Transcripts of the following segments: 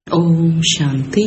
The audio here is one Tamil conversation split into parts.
ஓம் சாந்தி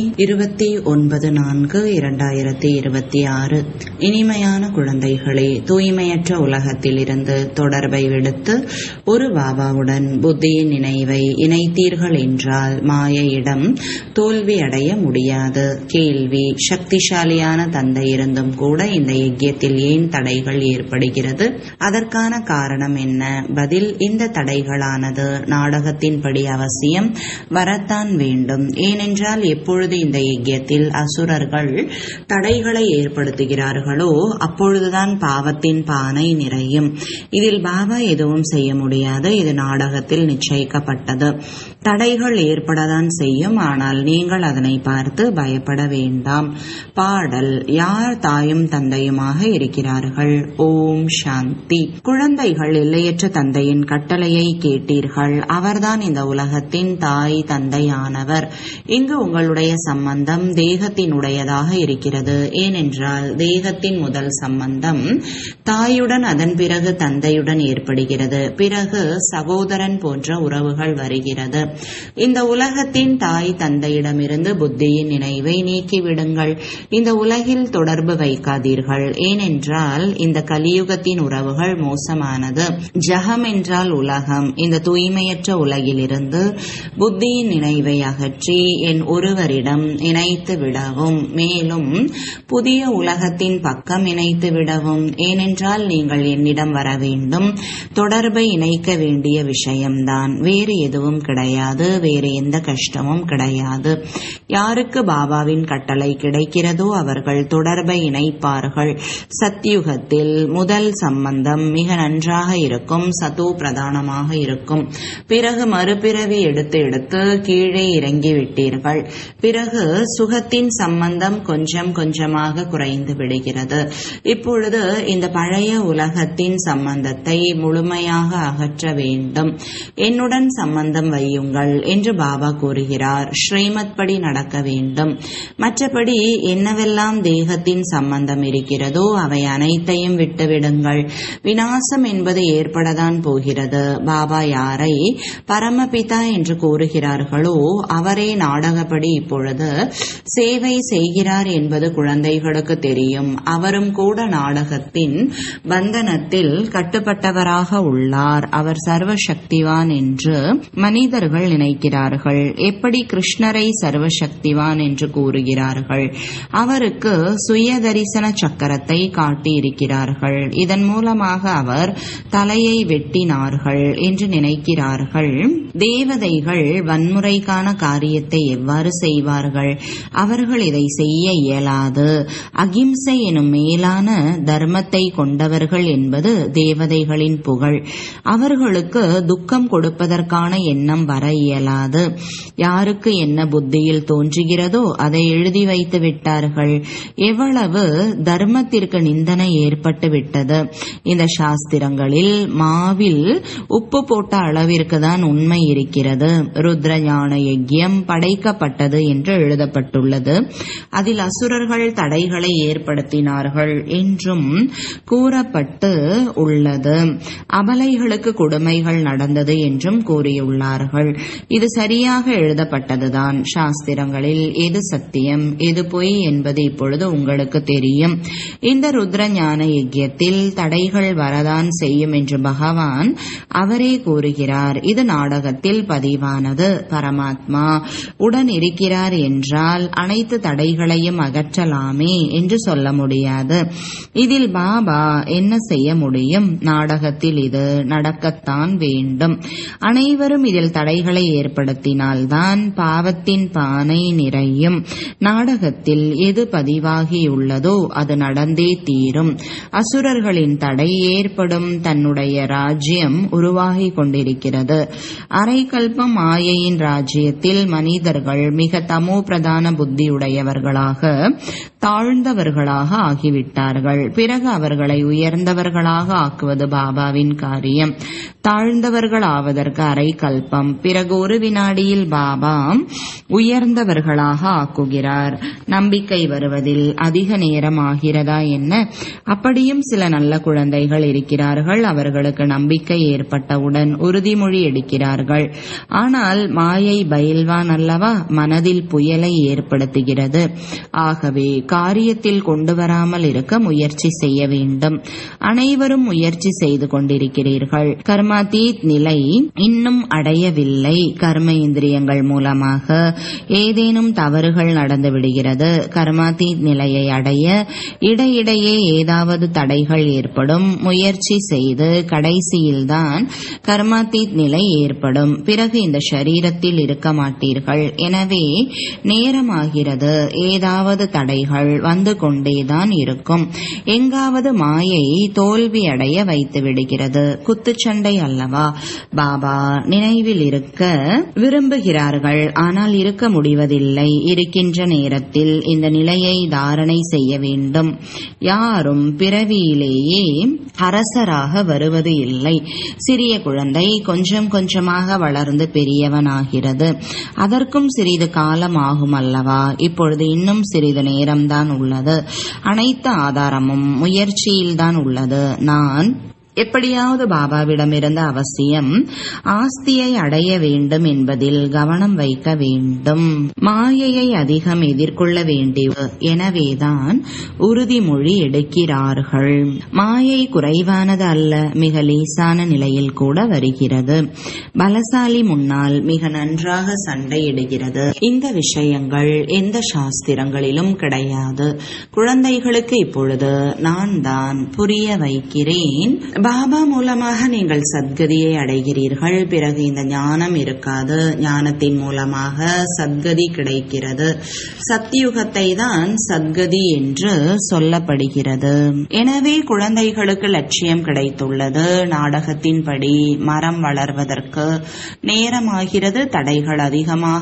29/4/2026. இனிமையான குழந்தைகளே, தூய்மையற்ற உலகத்தில் இருந்து தொடர்பை விடுத்து ஒரு பாபாவுடன் புத்தியின் நினைவை இணைத்தீர்கள் என்றால் மாயையிடம் தோல்வி அடைய முடியாது. கேள்வி: சக்திசாலியான தந்தை இருந்தும் கூட இந்த யஜ்யத்தில் ஏன் தடைகள் ஏற்படுகிறது? அதற்கான காரணம் என்ன? பதில்: இந்த தடைகளானது நாடகத்தின்படி அவசியம் வரத்தான் வேண்டும். ஏனென்றால் எப்பொழுது இந்த யஜ்யத்தில் அசுரர்கள் தடைகளை ஏற்படுத்துகிறார்களோ அப்பொழுதுதான் பாவத்தின் பானை நிறையும். இதில் பாபா எதுவும் செய்ய முடியாது. இது நாடகத்தில் நிச்சயிக்கப்பட்டது. தடைகள் ஏற்படத்தான் செய்யும். ஆனால் நீங்கள் அதனை பார்த்து பயப்பட வேண்டாம். பாடல்: யார் தாயும் தந்தையுமாக இருக்கிறார்கள்? ஓம் சாந்தி. குழந்தைகள், எல்லையற்ற தந்தையின் கட்டளையை கேட்டீர்கள். அவர்தான் இந்த உலகத்தின் தாய் தந்தையானவர். இங்கு உங்களுடைய சம்பந்தம் தேகத்தினுடையதாக இருக்கிறது. ஏனென்றால் தேகத்தின் முதல் சம்பந்தம் தாயுடன், அதன் பிறகு தந்தையுடன் ஏற்படுகிறது. பிறகு சகோதரன் போன்ற உறவுகள் வருகிறது. இந்த உலகத்தின் தாய் தந்தையிடமிருந்து புத்தியின் நினைவை நீக்கிவிடுங்கள். இந்த உலகில் தொடர்பு வைக்காதீர்கள். ஏனென்றால் இந்த கலியுகத்தின் உறவுகள் மோசமானது. ஜகம் என்றால் உலகம். இந்த தூய்மையற்ற உலகிலிருந்து புத்தியின் நினைவை அகற்றி என் ஒருவரிடம் இணைத்து விடவும், மேலும் புதிய உலகத்தின் பக்கம் இணைத்து விடவும். ஏனென்றால் நீங்கள் என்னிடம் வர வேண்டும். தொடர்பை இணைக்க வேண்டிய விஷயம்தான், வேறு எதுவும் கிடையாது. வேறு எந்த கஷ்டமும் கிடையாது. யாருக்கு பாபாவின் கட்டளை கிடைக்கிறதோ அவர்கள் தொடர்பை இணைப்பார்கள். சத்யுகத்தில் முதல் சம்பந்தம் மிக நன்றாக இருக்கும், சதோ பிரதானமாக இருக்கும். பிறகு மறுபிறவி எடுத்து கீழே இறங்கி விட்டீர்கள். பிறகு சுகத்தின் சம்பந்தம் கொஞ்சம் கொஞ்சமாக குறைந்து விடுகிறது. இப்பொழுது இந்த பழைய உலகத்தின் சம்பந்தத்தை முழுமையாக அகற்ற வேண்டும். என்னுடன் சம்பந்தம் வையுங்கள் என்று பாபா கூறுகிறார். ஸ்ரீமத் படி நடக்க வேண்டும். மற்றபடி என்னவெல்லாம் தேகத்தின் சம்பந்தம் இருக்கிறதோ அவை அனைத்தையும் விட்டுவிடுங்கள். விநாசம் என்பது ஏற்படத்தான் போகிறது. பாபா யாரை பரமபிதா என்று கூறுகிறார்களோ அவரே நாடகப்படி இப்பொழுது சேவை செய்கிறார் என்பது குழந்தைகளுக்கு தெரியும். அவரும் கூட நாடகத்தின் பந்தனத்தில் கட்டுப்பட்டவராக உள்ளார். அவர் சர்வசக்திவான் என்று மனிதர்கள் நினைக்கிறார்கள். எப்படி கிருஷ்ணரை சர்வசக்திவான் என்று கூறுகிறார்கள்? அவருக்கு சுய தரிசன சக்கரத்தை காட்டியிருக்கிறார்கள். இதன் மூலமாக அவர் தலையை வெட்டினார்கள் என்று நினைக்கிறார்கள். தேவதைகள் வன்முறைக்கான காரியத்தை எவ்வாறு செய்வார்கள்? அவர்கள் இதை செய்ய இயலாது. அகிம்சை எனும் மேலான தர்மத்தை கொண்டவர்கள் என்பது தேவதைகளின் புகழ். அவர்களுக்கு துக்கம் கொடுப்பதற்கான எண்ணம் வர இயலாது. யாருக்கு என்ன புத்தியில் தோன்றுகிறதோ அதை எழுதி வைத்து விட்டார்கள். எவ்வளவு தர்மத்திற்கு நிந்தனை ஏற்பட்டு விட்டது. இந்த சாஸ்திரங்களில் மாவில் உப்பு போட்ட அளவிற்கு தான் உண்மை இருக்கிறது. ருத்ர ஞான யஜ்யம் படைக்கப்பட்டது என்று எழுதப்பட்டுள்ளது. அதில் அசுரர்கள் தடைகளை ஏற்படுத்தினார்கள் என்றும் கூறப்பட்டு உள்ளது. அபலைகளுக்கு கொடுமைகள் நடந்தது என்றும் கூறியுள்ளார்கள். இது சரியாக எழுதப்பட்டதுதான். சாஸ்திரங்களில் எது சத்தியம் எது பொய் என்பது இப்பொழுது உங்களுக்கு தெரியும். இந்த ருத்ர ஞான யஜ்யத்தில் தடைகள் வரதான் செய்யும் என்று பகவான் அவரே கூறுகிறார். இது நாடகத்தில் பதிவானது. பரமாத்மா உடன் இருக்கிறார் என்றால் அனைத்து தடைகளையும் அகற்றலாமே என்று சொல்ல முடியாது. இதில் பாபா என்ன செய்ய முடியும்? நாடகத்தில் இது நடக்கத்தான் வேண்டும். அனைவரும் இதில் தடைகளை ஏற்படுத்தினால்தான் பாவத்தின் பானை நிறையும். நாடகத்தில் எது பதிவாகியுள்ளதோ அது நடந்தே தீரும். அசுரர்களின் தடை ஏற்படும். தன்னுடைய ராஜ்யம் உருவாகி கொண்டிருக்கிறது. அரைக்கல்பம் மாயையின் ராஜ்யத்தில் மனிதர்கள் மிக தமோ பிரதான புத்தியுடையவர்களாக தாழ்ந்தவர்களாக ஆகிவிட்டார்கள். பிறகு அவர்களை உயர்ந்தவர்களாக ஆக்குவது பாபாவின் காரியம். தாழ்ந்தவர்கள் ஆவதற்கு அரை கல்பம், பிறகு ஒரு வினாடியில் பாபா உயர்ந்தவர்களாக ஆக்குகிறார். நம்பிக்கை வருவதில் அதிக நேரம் ஆகிறதா என்ன? அப்படியும் சில நல்ல குழந்தைகள் இருக்கிறார்கள். அவர்களுக்கு நம்பிக்கை ஏற்பட்டவுடன் உறுதிமொழி எடுக்கிறார்கள். ஆனால் மாயை பயில்வான் அல்லவா, மனதில் புயலை ஏற்படுத்துகிறது. ஆகவே காரியத்தில் கொண்டு வராமல் இருக்க முயற்சி செய்ய வேண்டும். அனைவரும் முயற்சி செய்து கொண்டிருக்கிறீர்கள். கர்மாதீத் நிலை இன்னும் அடையவில்லை. கர்ம இந்திரியங்கள் மூலமாக ஏதேனும் தவறுகள் நடந்து விடுகிறது. கர்மாதீத் நிலையை அடைய இடையிடையே ஏதாவது தடைகள் ஏற்படும். முயற்சி செய்து கடைசியில்தான் கர்மாதீத் நிலை ஏற்படும். பிறகு இந்த சரீரத்தில் இருக்க மாட்டீர்கள். எனவே நேரமாகிறது. ஏதாவது தடைகள் வந்து கொண்டேதான் இருக்கும். எங்காவது மாயை தோல்வி அடைய வைத்து விடுகிறது. குத்துச்சண்டை அல்லவா? பாபா நினைவில் இருக்க விரும்புகிறார்கள், ஆனால் இருக்க முடிவதில்லை. இருக்கின்ற நேரத்தில் இந்த நிலையை தாரணை செய்ய வேண்டும். யாரும் பிறவியிலேயே அரசராக வருவது இல்லை. சிறிய குழந்தை கொஞ்சம் கொஞ்சமாக வளர்ந்து பெரியவனாகிறது. அதற்கும் சிறிது காலம் ஆகும் அல்லவா? இப்பொழுது இன்னும் சிறிது நேரம்தான் உள்ளது. அனைத்து ஆதாரமும் முயற்சியில்தான் உள்ளது. நான் எப்படியாவது பாபாவிடமிருந்து அவசியம் ஆஸ்தியை அடைய வேண்டும் என்பதில் கவனம் வைக்க வேண்டும். மாயையை அதிகம் எதிர்கொள்ள வேண்டிய, எனவேதான் உறுதிமொழி எடுக்கிறார்கள். மாயை குறைவானது அல்ல, மிக லேசான நிலையில் கூட வருகிறது. பலசாலி முன்னால் மிக நன்றாக சண்டையிடுகிறது. இந்த விஷயங்கள் எந்த சாஸ்திரங்களிலும் கிடையாது. குழந்தைகளுக்கு இப்பொழுது நான் தான் புரிய வைக்கிறேன். பாபா மூலமாக நீங்கள் சத்கதியை அடைகிறீர்கள். பிறகு இந்த ஞானம் இருக்காது. ஞானத்தின் மூலமாக சத்கதி கிடைக்கிறது. சத்யுகத்தை தான் சத்கதி என்று சொல்லப்படுகிறது. எனவே குழந்தைகளுக்கு லட்சியம் கிடைத்துள்ளது. நாடகத்தின்படி மரம் வளர்வதற்கு நேரமாகிறது. தடைகள் அதிகமாக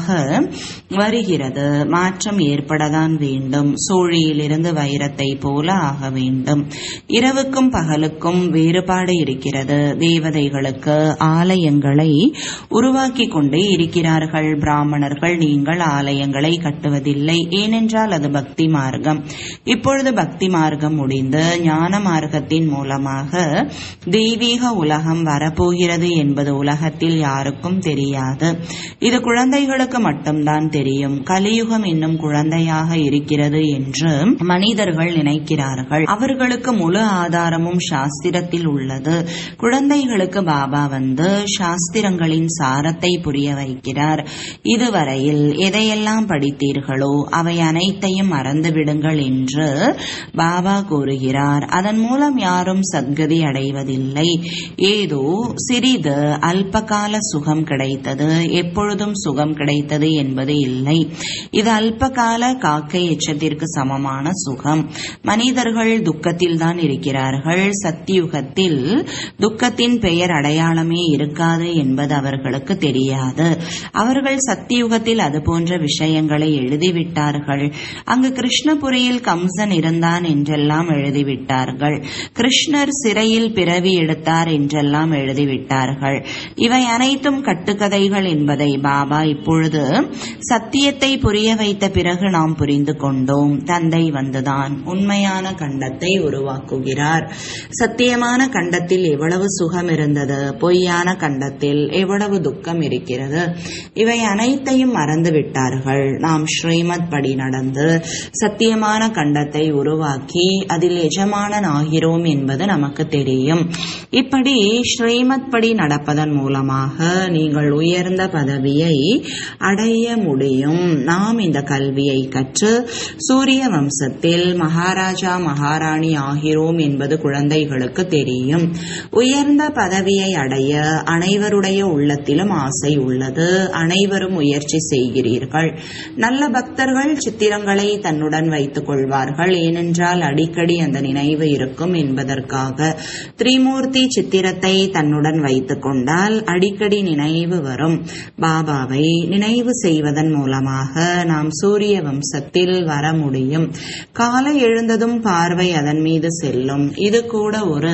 வருகிறது. மாற்றம் ஏற்படத்தான் வேண்டும். சூழியிலிருந்து வைரத்தை போல ஆக வேண்டும். இரவுக்கும் பகலுக்கும் வேறுபாடு இருக்கிறது. தேவதைகளுக்கு ஆலயங்களை உருவாக்கி கொண்டே இருக்கிறார்கள். பிராமணர்கள் நீங்கள் ஆலயங்களை கட்டுவதில்லை, ஏனென்றால் அது பக்தி மார்க்கம். இப்பொழுது பக்தி மார்க்கம் முடிந்து ஞான மார்க்கத்தின் மூலமாக தெய்வீக உலகம் வரப்போகிறது என்பது உலகத்தில் யாருக்கும் தெரியாது. இது குழந்தைகளுக்கு மட்டும்தான் தெரியும். கலியுகம் இன்னும் குழந்தையாக இருக்கிறது என்று மனிதர்கள் நினைக்கிறார்கள். அவர்களுக்கு முழு ஆதாரமும் சாஸ்திரத்தில் உள்ளது. குழந்தைகளுக்கு பாபா வந்து சாஸ்திரங்களின் சாரத்தை புரிய வைக்கிறார். இதுவரையில் எதையெல்லாம் படித்தீர்களோ அவை அனைத்தையும் மறந்துவிடுங்கள் என்று பாபா கூறுகிறார். அதன் மூலம் யாரும் சத்கதி அடைவதில்லை. ஏதோ சிறிது அல்பகால சுகம் கிடைத்தது, எப்பொழுதும் சுகம் கிடைத்தது என்பது இல்லை. இது அல்பகால காக்கை எச்சத்திற்கு சமமான சுகம். மனிதர்கள் துக்கத்தில் தான் இருக்கிறார்கள். சத்தியுகத்தில் துக்கத்தின் பெயர் அடையாளமே இருக்காது என்பது அவர்களுக்கு தெரியாது. அவர்கள் சத்தியுகத்தில் அது போன்ற விஷயங்களை எழுதிவிட்டார்கள். அங்கு கிருஷ்ணபுரியில் கம்சன் இருந்தான் என்றெல்லாம் எழுதிவிட்டார்கள். கிருஷ்ணர் சிறையில் பிறவி எடுத்தார் என்றெல்லாம் எழுதிவிட்டார்கள். இவை அனைத்தும் கட்டுக்கதைகள் என்பதை பாபா இப்பொழுது சத்தியத்தை புரிய வைத்த பிறகு நாம் புரிந்து கொண்டோம். தந்தை வந்துதான் உண்மையான கண்டத்தை உருவாக்குகிறார். சத்தியமான கண்டத்தில் எவ்வளவு சுகம் இருந்தது, பொய்யான கண்டத்தில் எவ்வளவு துக்கம் இருக்கிறது, இவை அனைத்தையும் மறந்து விட்டார்கள். நாம் ஸ்ரீமத் படி நடந்து சத்தியமான கண்டத்தை உருவாக்கி அதில் எஜமானன் ஆகிறோம் என்பது நமக்கு தெரியும். இப்படி ஸ்ரீமத் படி நடப்பதன் மூலமாக நீங்கள் உயர்ந்த பதவியை அடைய முடியும். நாம் இந்த கல்வியை கற்று சூரிய வம்சத்தில் மகாராஜா மகாராணி ஆகிறோம் என்பது குழந்தைகளுக்கு தெரியும். உயர்ந்த பதவியை அடைய அனைவருடைய உள்ளத்திலும் ஆசை உள்ளது. அனைவரும் முயற்சி செய்கிறீர்கள். நல்ல பக்தர்கள் சித்திரங்களை தன்னுடன் வைத்துக் கொள்வார்கள். ஏனென்றால் அடிக்கடி அந்த நினைவு இருக்கும் என்பதற்காக. திரிமூர்த்தி சித்திரத்தை தன்னுடன் வைத்துக் கொண்டால் அடிக்கடி நினைவு வரும். பாபாவை நினைவு செய்வதன் மூலமாக நாம் சூரிய வம்சத்தில் வர முடியும். காலை எழுந்ததும் பார்வை அதன் மீது செல்லும். இது கூட ஒரு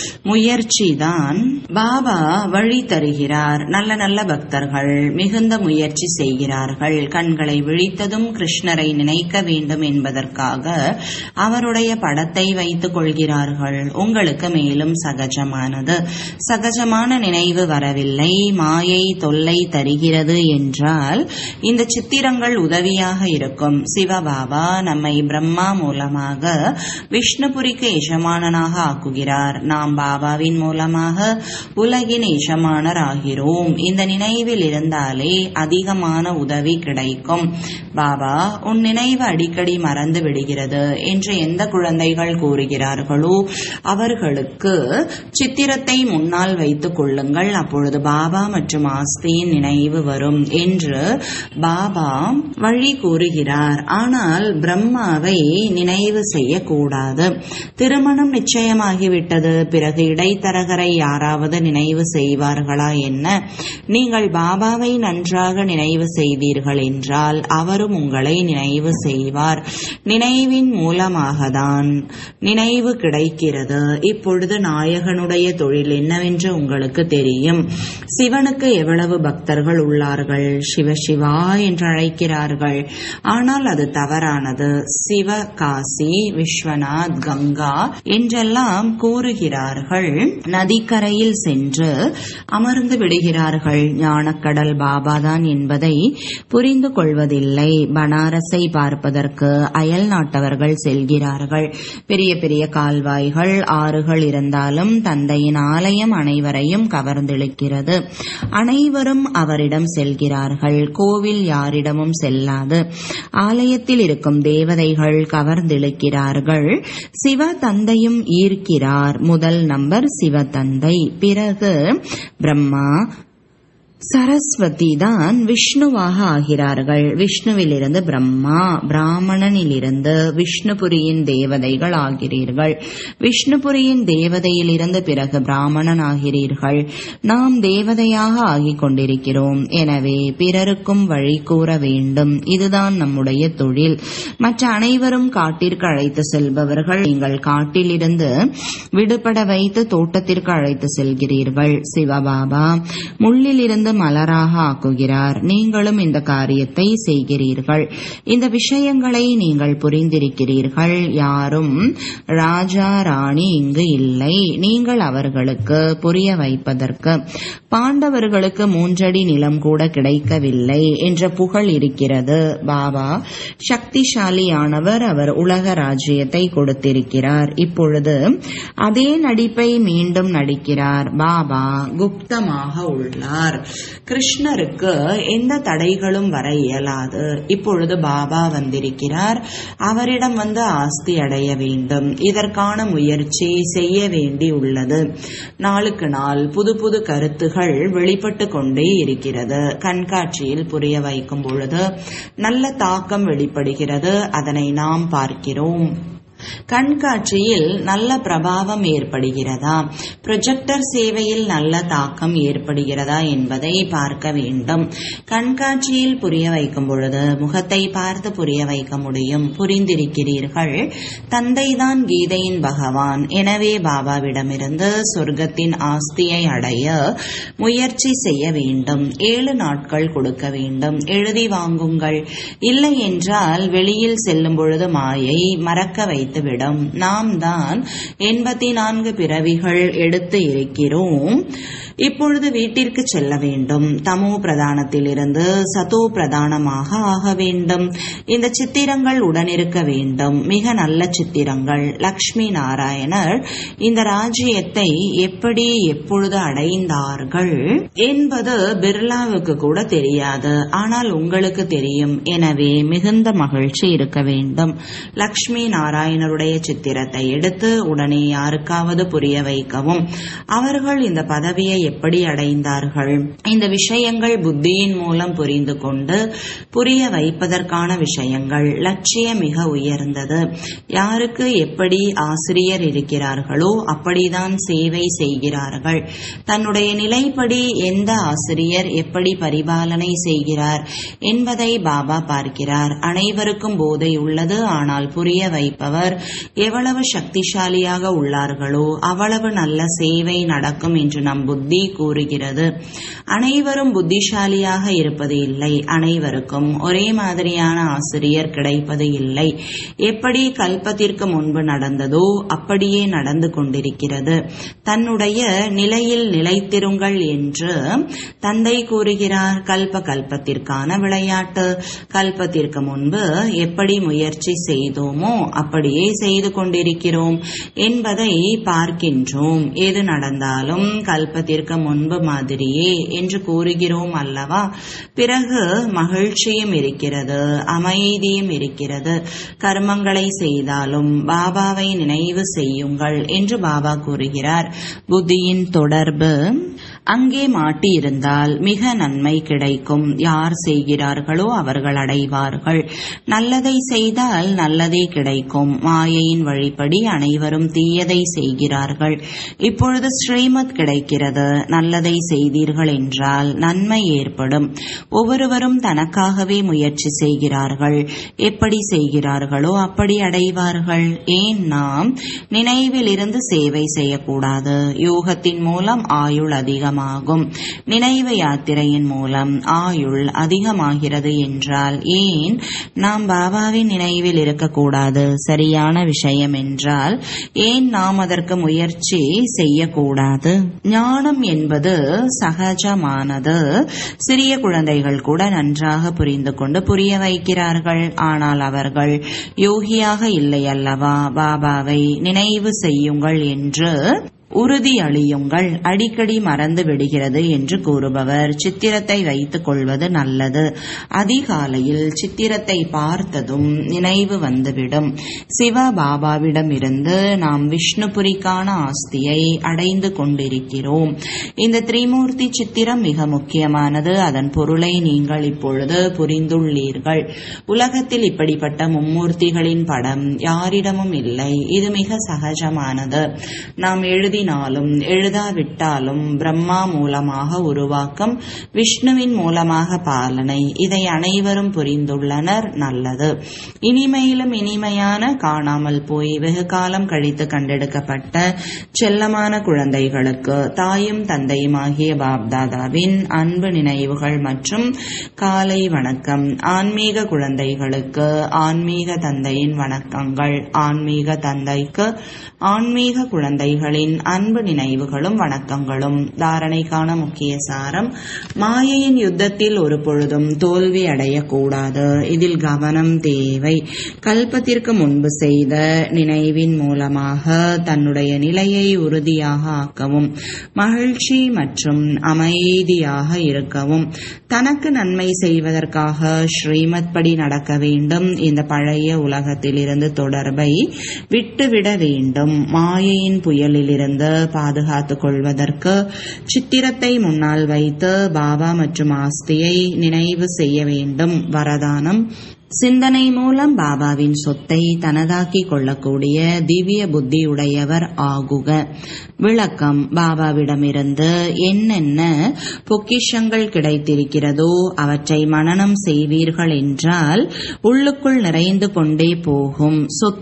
முயற்சிதான் பாபா வழி தருகிறார். நல்ல நல்ல பக்தர்கள் மிகுந்த முயற்சி செய்கிறார்கள். கண்களை விழித்ததும் கிருஷ்ணரை நினைக்க வேண்டும் என்பதற்காக அவருடைய படத்தை வைத்துக் கொள்கிறார்கள். உங்களுக்கு மேலும் சகஜமானது. சகஜமான நினைவு வரவில்லை, மாயை தொல்லை தருகிறது என்றால் இந்த சித்திரங்கள் உதவியாக இருக்கும். சிவபாபா நம்மை பிரம்மா மூலமாக விஷ்ணுபுரிக்கு எஜமானனாக ஆக்குகிறார். நாம் பாபாவின் மூலமாக உலகின் எஜமானர் ஆகிறோம். இந்த நினைவில் இருந்தாலே அதிகமான உதவி கிடைக்கும். பாபா, உன் நினைவு அடிக்கடி மறந்து விடுகிறது என்று எந்த குழந்தைகள் கூறுகிறார்களோ அவர்களுக்கு சித்திரத்தை முன்னால் வைத்துக் கொள்ளுங்கள். அப்பொழுது பாபா மற்றும் ஆஸ்தியின் நினைவு வரும் என்று பாபா வழி கூறுகிறார். ஆனால் பிரம்மாவை நினைவு செய்யக்கூடாது. திருமணம் நிச்சயமாகிவிட்டது, பிறகு இடைத்தரகரை யாராவது நினைவு செய்வார்களா என்ன? நீங்கள் பாபாவை நன்றாக நினைவு செய்தீர்கள் என்றால் அவரும் உங்களை நினைவு செய்வார். நினைவின் மூலமாகத்தான் நினைவு கிடைக்கிறது. இப்பொழுது நாயகனுடைய தொழில் என்னவென்று உங்களுக்கு தெரியும். சிவனுக்கு எவ்வளவு பக்தர்கள் உள்ளார்கள். சிவசிவா என்று அழைக்கிறார்கள். ஆனால் அது தவறானது. சிவ காசி, விஸ்வநாத், கங்கா என்றெல்லாம் கூறுகிறார்கள். நதிக்கரையில் சென்று அமர்ந்து விடுகிறார்கள். ஞானக்கடல் பாபாதான் என்பதை புரிந்து கொள்வதில்லை. பனாரஸை பார்ப்பதற்கு அயல் நாட்டவர்கள் செல்கிறார்கள். பெரிய பெரிய கால்வாய்கள், ஆறுகள் இருந்தாலும் தந்தையின் ஆலயம் அனைவரையும் கவர்ந்திழுக்கிறது. அனைவரும் அவரிடம் செல்கிறார்கள். கோவில் யாரிடமும் செல்லாது. ஆலயத்தில் இருக்கும் தேவதைகள் கவர்ந்திழுக்கிறார்கள். சிவ தந்தையும் ஈர்க்கிறார். முதல் நம்பர் சிவ தந்தை, பிறகு பிரம்மா, சரஸ்வதி தான் விஷ்ணுவாக ஆகிறார்கள். விஷ்ணுவிலிருந்து பிரம்மா, பிராமணனிலிருந்து விஷ்ணுபுரியின் தேவதைகள் ஆகிறீர்கள். விஷ்ணுபுரியின் தேவதையிலிருந்து பிறகு பிராமணன் ஆகிறீர்கள். நாம் தேவதையாக ஆகிக் கொண்டிருக்கிறோம். எனவே பிறருக்கும் வழி கூற வேண்டும். இதுதான் நம்முடைய தொழில். மற்ற அனைவரும் காட்டிற்கு அழைத்து செல்பவர்கள். நீங்கள் காட்டிலிருந்து விடுபட வைத்து தோட்டத்திற்கு அழைத்து செல்கிறீர்கள். சிவபாபா முள்ளிலிருந்து மலராக ஆக்குகிறார். நீங்களும் இந்த காரியத்தை செய்கிறீர்கள். இந்த விஷயங்களை நீங்கள் புரிந்திருக்கிறீர்கள். யாரும் ராஜா ராணி இங்கு இல்லை. நீங்கள் அவர்களுக்கு புரிய வைப்பதற்கு. பாண்டவர்களுக்கு 3 அடி நிலம் கூட கிடைக்கவில்லை என்ற புகழ் இருக்கிறது. பாபா சக்திசாலியானவர். அவர் உலக ராஜ்யத்தை கொடுத்திருக்கிறார். இப்பொழுது அதே நடிப்பை மீண்டும் நடிக்கிறார். பாபா குப்தமாக உள்ளார். கிருஷ்ணருக்கு எந்த தடைகளும் வர இயலாது. இப்பொழுது பாபா வந்திருக்கிறார். அவரிடம் வந்து ஆஸ்தி அடைய வேண்டும். இதற்கான முயற்சி செய்ய வேண்டி உள்ளது. நாளுக்கு நாள் புது புது கருத்துகள் வெளிப்பட்டு கொண்டே இருக்கிறது. கண்காட்சியில் புரிய வைக்கும் பொழுது நல்ல தாக்கம் வெளிப்படுகிறது. அதனை நாம் பார்க்கிறோம். கண்காட்சியில் நல்ல பிரபாவம் ஏற்படுகிறதா, ப்ரொஜெக்டர் சேவையில் நல்ல தாக்கம் ஏற்படுகிறதா என்பதை பார்க்க வேண்டும். கண்காட்சியில் புரிய வைக்கும் பொழுது முகத்தை பார்த்து புரிய வைக்க முடியும். புரிந்திருக்கிறீர்கள். தந்தைதான் கீதையின் பகவான். எனவே பாபாவிடமிருந்து சொர்க்கத்தின் ஆஸ்தியை அடைய முயற்சி செய்ய வேண்டும். 7 நாட்கள் கொடுக்க வேண்டும். எழுதி வாங்குங்கள். இல்லை என்றால் வெளியில் செல்லும் பொழுது மாயை மறக்க வைத்து விடும். நாம் தான் 84 பிறவிகள் எடுத்து இருக்கிறோம். இப்பொழுது வீட்டிற்கு செல்ல வேண்டும். தமோ பிரதானத்திலிருந்து சதோ பிரதானமாக ஆக வேண்டும். இந்த சித்திரங்கள் உடனிருக்க வேண்டும். மிக நல்ல சித்திரங்கள். லக்ஷ்மி நாராயணர் இந்த ராஜ்யத்தை எப்படி எப்பொழுது அடைந்தார்கள் என்பது பிர்லாவுக்கு கூட தெரியாது. ஆனால் உங்களுக்கு தெரியும். எனவே மிகுந்த மகிழ்ச்சி இருக்க வேண்டும். லக்ஷ்மி நாராயணருடைய சித்திரத்தை எடுத்து உடனே யாருக்காவது புரிய வைக்கவும். அவர்கள் இந்த பதவியை எப்படி அடைந்தார்கள்? இந்த விஷயங்கள் புத்தியின் மூலம் புரிந்து கொண்டு புரிய வைப்பதற்கான விஷயங்கள். லட்சியம் மிக உயர்ந்தது. யாருக்கு எப்படி ஆசிரியர் இருக்கிறார்களோ அப்படிதான் சேவை செய்கிறார்கள். தன்னுடைய நிலைப்படி எந்த ஆசிரியர் எப்படி பரிபாலனை செய்கிறார் என்பதை பாபா பார்க்கிறார். அனைவருக்கும் போதை உள்ளது. ஆனால் புரிய வைப்பவர் எவ்வளவு சக்திசாலியாக உள்ளார்களோ அவ்வளவு நல்ல சேவை நடக்கும் என்று நம் புத்தி கூறுகிறது. அனைவரும் புத்திசாலியாக இருப்பது இல்லை. அனைவருக்கும் ஒரே மாதிரியான ஆசிரியர் கிடைப்பது இல்லை. எப்படி கல்பத்திற்கு முன்பு நடந்ததோ அப்படியே நடந்து கொண்டிருக்கிறது. தன்னுடைய நிலையில் நிலைத்திருங்கள் என்று தந்தை கூறுகிறார். கல்பத்திற்கான விளையாட்டு. கல்பத்திற்கு முன்பு எப்படி முயற்சி செய்தோமோ அப்படியே செய்து கொண்டிருக்கிறோம் என்பதை பார்க்கின்றோம். எது நடந்தாலும் கல்பத்திற்கு முன்பு மாதிரியே என்று கூறுகிறோம் அல்லவா? பிறகு மகிழ்ச்சியும் இருக்கிறது, அமைதியும் இருக்கிறது. கர்மங்களை செய்தாலும் பாபாவை நினைவு செய்யுங்கள் என்று பாபா கூறுகிறார். புத்தியின் தொடர்பு அங்கே மாட்டியிருந்தால் மிக நன்மை கிடைக்கும். யார் செய்கிறார்களோ அவர்கள் அடைவார்கள். நல்லதை செய்தால் நல்லதே கிடைக்கும். மாயையின் வழிப்படி அனைவரும் தீயதை செய்கிறார்கள். இப்பொழுது ஸ்ரீமத் கிடைக்கிறது. நல்லதை செய்தீர்கள் என்றால் நன்மை ஏற்படும். ஒவ்வொருவரும் தனக்காகவே முயற்சி செய்கிறார்கள். எப்படி செய்கிறார்களோ அப்படி அடைவார்கள். ஏன் நாம் நினைவில் இருந்து சேவை செய்யக்கூடாது? யோகத்தின் மூலம் ஆயுள் அதிகமாகும். நினைவு யாத்திரையின் மூலம் ஆயுள் அதிகமாகிறது என்றால் ஏன் நாம் பாபாவின் நினைவில் இருக்கக்கூடாது? சரியான விஷயம் என்றால் ஏன் நாம் அதற்கு முயற்சி செய்யக்கூடாது? ஞானம் என்பது சகஜமானது. சிறிய குழந்தைகள் கூட நன்றாக புரிந்து கொண்டு புரிய வைக்கிறார்கள். ஆனால் அவர்கள் யோகியாக இல்லை அல்லவா? பாபாவை நினைவு செய்யுங்கள் என்று உறுதி அளியுங்கள். அடிக்கடி மறந்து விடுகிறது என்று கூறுபவர் சித்திரத்தை வைத்துக் கொள்வது நல்லது. அதிகாலையில் சித்திரத்தை பார்த்ததும் நினைவு வந்துவிடும். சிவ பாபாவிடமிருந்து நாம் விஷ்ணுபுரிக்கான ஆஸ்தியை அடைந்து கொண்டிருக்கிறோம். இந்த திரிமூர்த்தி சித்திரம் மிக முக்கியமானது. அதன் பொருளை நீங்கள் இப்பொழுது புரிந்துள்ளீர்கள். உலகத்தில் இப்படிப்பட்ட மும்மூர்த்திகளின் படம் யாரிடமும் இல்லை. இது மிக சகஜமானது. நாம் எழுதாவிட்டாலும் பிரம்மா மூலமாக உருவாக்கம், விஷ்ணுவின் மூலமாக பாலனை. இதை அனைவரும் புரிந்துள்ளனர். நல்லது. இனிமையிலும் இனிமையான காணாமல் போய் வெகு காலம் கழித்து கண்டெடுக்கப்பட்ட செல்லமான குழந்தைகளுக்கு தாயும் தந்தையுமாகிய பாப்தாதாவின் அன்பு நினைவுகள் மற்றும் காலை வணக்கம். ஆன்மீக குழந்தைகளுக்கு ஆன்மீக தந்தையின் வணக்கங்கள். ஆன்மீக தந்தைக்கு ஆன்மீக குழந்தைகளின் அன்பு நினைவுகளும் வணக்கங்களும். தாரணைக்கான முக்கிய சாரம்: மாயையின் யுத்தத்தில் ஒரு பொழுதும் தோல்வி அடையக்கூடாது. இதில் கவனம் தேவை. கல்பத்திற்கு முன்பு செய்த நினைவின் மூலமாக தன்னுடைய நிலையை உறுதியாக ஆக்கவும், மகிழ்ச்சி மற்றும் அமைதியாக இருக்கவும், தனக்கு நன்மை செய்வதற்காக ஸ்ரீமத் படி நடக்க வேண்டும். இந்த பழைய உலகத்திலிருந்து தொடர்பை விட்டுவிட வேண்டும். மாயையின் புயலிலிருந்து பாதுகாத்துக் கொள்வதற்கு சித்திரத்தை முன்னால் வைத்து பாபா மற்றும் ஆஸ்தியை நினைவு செய்ய வேண்டும். வரதானம்: சிந்தனை மூலம் பாபாவின் சொத்தை தனதாக்கிக் கொள்ளக்கூடிய திவ்ய புத்தியுடையவர் ஆகுக. விளக்கம்: பாபாவிடமிருந்து என்னென்ன பொக்கிஷங்கள் கிடைத்திருக்கிறதோ அவற்றை மனனம் செய்வீர்கள் என்றால் உள்ளுக்குள் நிறைந்து கொண்டே போகும்.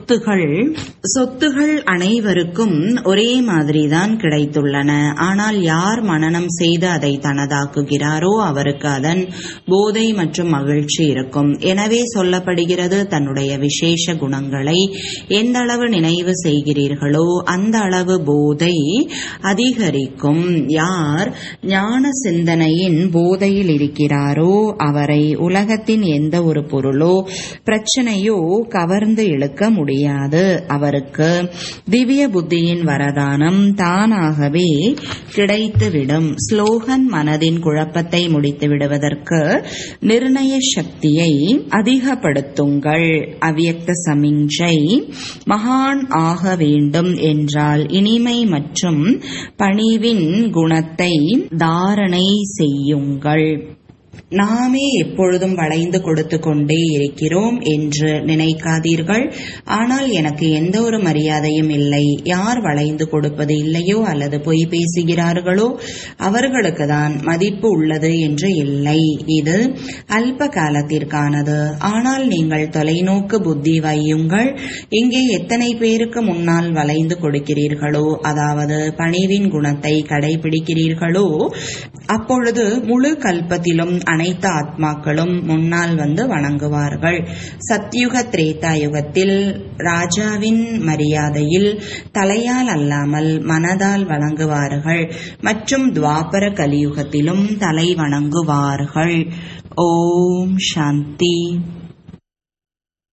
சொத்துகள் அனைவருக்கும் ஒரே மாதிரிதான் கிடைத்துள்ளன. ஆனால் யார் மனனம் செய்து அதை தனதாக்குகிறாரோ அவருக்கு அதன் போதை மற்றும் மகிழ்ச்சி இருக்கும். எனவே சொல்லப்படுகிறது, தன்னுடைய விசேஷ குணங்களை எந்த அளவு நினைவு செய்கிறீர்களோ அந்த அளவு போதை அதிகரிக்கும். யார் ஞான சிந்தனையின் போதையில் இருக்கிறாரோ அவரை உலகத்தின் எந்த ஒரு பொருளோ பிரச்சனையோ கவர்ந்து இழுக்க முடியாது. அவருக்கு திவ்ய புத்தியின் வரதானம் தானாகவே கிடைத்துவிடும். ஸ்லோகன்: மனதின் குழப்பத்தை முடித்து விடுவதற்கு நிர்ணய சக்தியை அதிக உற்சாகப்படுத்துங்கள். அவ்யக்த சமிஞ்சை. மகான் ஆக வேண்டும் என்றால் இனிமை மற்றும் பணிவின் குணத்தை தாரணை செய்யுங்கள். நாமே எப்பொழுதும் வளைந்து கொடுத்து கொண்டே இருக்கிறோம் என்று நினைக்காதீர்கள். ஆனால் எனக்கு எந்த ஒரு மரியாதையும் இல்லை. யார் வளைந்து கொடுப்பது இல்லையோ அல்லது பொய் பேசுகிறார்களோ அவர்களுக்கு தான் மதிப்பு உள்ளது என்று இல்லை. இது அல்ப காலத்திற்கானது. ஆனால் நீங்கள் தொலைநோக்கு புத்தி வையுங்கள். இங்கே எத்தனை பேருக்கு முன்னால் வளைந்து கொடுக்கிறீர்களோ, அதாவது பணிவின் குணத்தை கடைபிடிக்கிறீர்களோ, அப்பொழுது முழு கல்பத்திலும் அனைத்து ஆத்மாக்களும் முன்னால் வந்து வணங்குவார்கள். சத்யுக திரேதா யுகத்தில் ராஜாவின் மரியாதையில் தலையால் அல்லாமல் மனதால் வணங்குவார்கள் மற்றும் துவாபர கலியுகத்திலும் தலை வணங்குவார்கள். ஓம் சாந்தி.